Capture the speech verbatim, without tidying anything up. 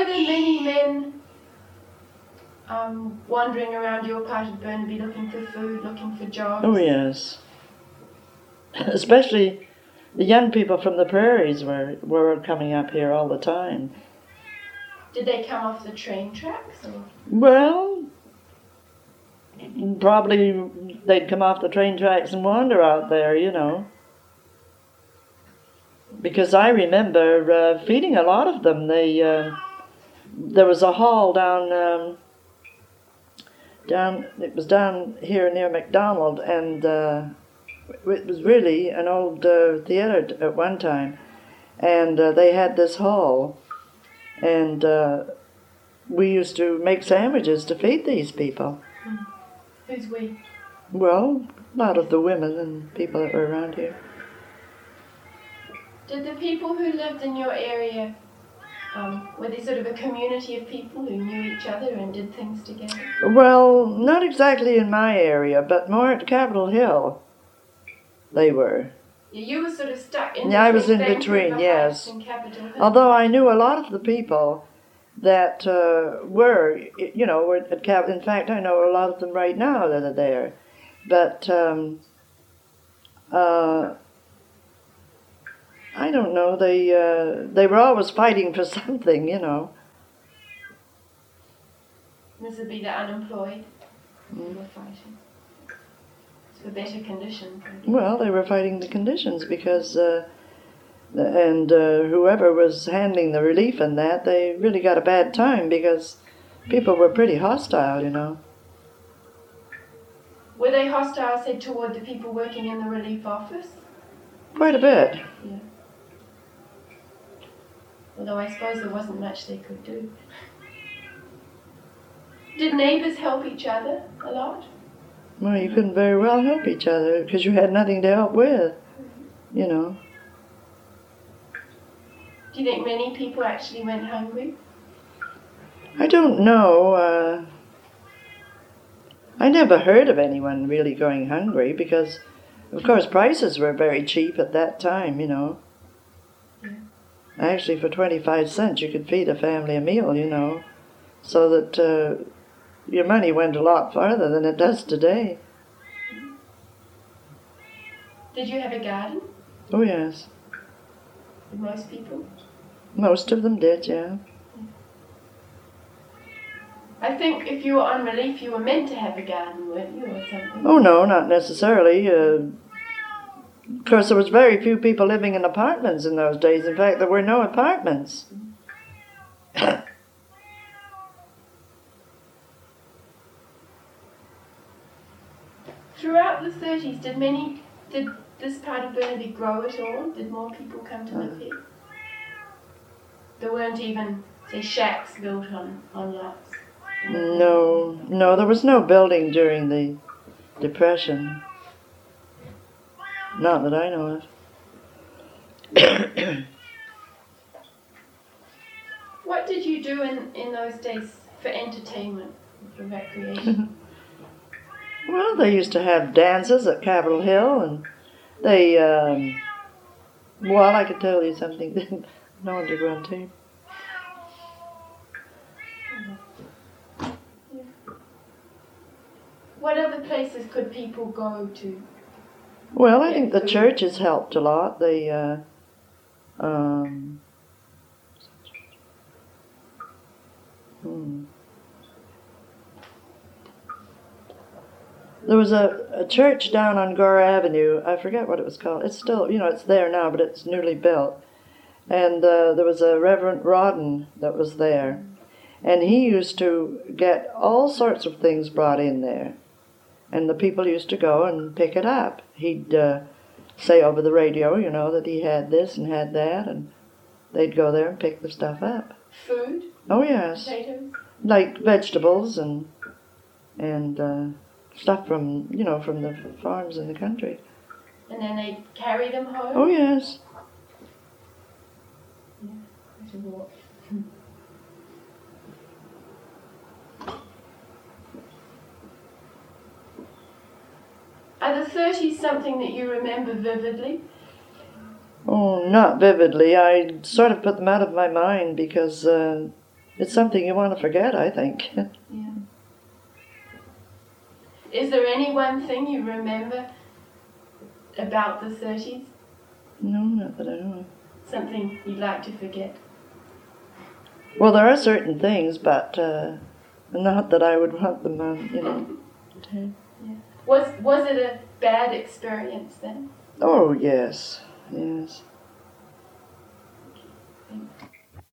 were there many men um, wandering around your part of Burnaby looking for food, looking for jobs? Oh, yes. Especially the young people from the prairies were, were coming up here all the time. Did they come off the train tracks? Or? Well, probably they'd come off the train tracks and wander out there, you know. Because I remember uh, feeding a lot of them. They, uh, there was a hall down, um, down. It was down here near McDonald, and uh, it was really an old uh, theater at one time. And uh, they had this hall, and uh, we used to make sandwiches to feed these people. Mm. Who's we? Well, a lot of the women and people that were around here. Did the people who lived in your area, um, were they sort of a community of people who knew each other and did things together? Well, not exactly in my area, but more at Capitol Hill they were. Yeah, you were sort of stuck in yeah, between. I was in Vancouver between, yes. and Capitol Hill. Although I knew a lot of the people that uh, were, you know, were at Cap. In fact, I know a lot of them right now that are there. But um, uh, I don't know. They uh, they were always fighting for something, you know. This would be the unemployed who were fighting. It's for better conditions. Well, they were fighting the conditions because, uh, and uh, whoever was handling the relief and that, they really got a bad time because people were pretty hostile, you know. Were they hostile, said, toward the people working in the relief office? Quite a bit. Yeah. Although I suppose there wasn't much they could do. Did neighbours help each other a lot? Well, you couldn't very well help each other because you had nothing to help with, you know. Do you think many people actually went hungry? I don't know. Uh, I never heard of anyone really going hungry because, of course, prices were very cheap at that time, you know. Yeah. Actually, for twenty-five cents, you could feed a family a meal, you know, so that uh, your money went a lot farther than it does today. Did you have a garden? Oh, yes. Did most people? Most of them did, yeah. I think if you were on relief, you were meant to have a garden, weren't you, or something? Oh, no, not necessarily. Uh, of course, there was very few people living in apartments in those days. In fact, there were no apartments. Throughout the thirties, did many, did this part of Burnaby grow at all? Did more people come to live here? There weren't even, say, shacks built on, on lots? No, no, there was no building during the Depression. Not that I know of. What did you do in, in those days for entertainment, for recreation? Well, they used to have dances at Capitol Hill, and they, um, well, I could tell you something. No one did run tape. What other places could people go to? Well, I think the churches helped a lot. They, uh, um, hmm. There was a, a church down on Gore Avenue. I forget what it was called. It's still, you know, it's there now, but it's newly built. And uh, there was a Reverend Rodden that was there. And he used to get all sorts of things brought in there. And the people used to go and pick it up. He'd uh, say over the radio, you know, that he had this and had that, and they'd go there and pick the stuff up. Food? Oh, yes. Potatoes? Like vegetables and and uh, stuff from, you know, from the farms in the country. And then they'd carry them home? Oh, yes. Yeah, quite a walk. Are the thirties something that you remember vividly? Oh, not vividly. I sort of put them out of my mind because uh, it's something you want to forget, I think. Yeah. Is there any one thing you remember about the thirties? No, not that I know of. Something you'd like to forget? Well, there are certain things, but uh, not that I would want them on, you know. Yeah. Was was it a bad experience then? Oh, yes, yes. Thanks.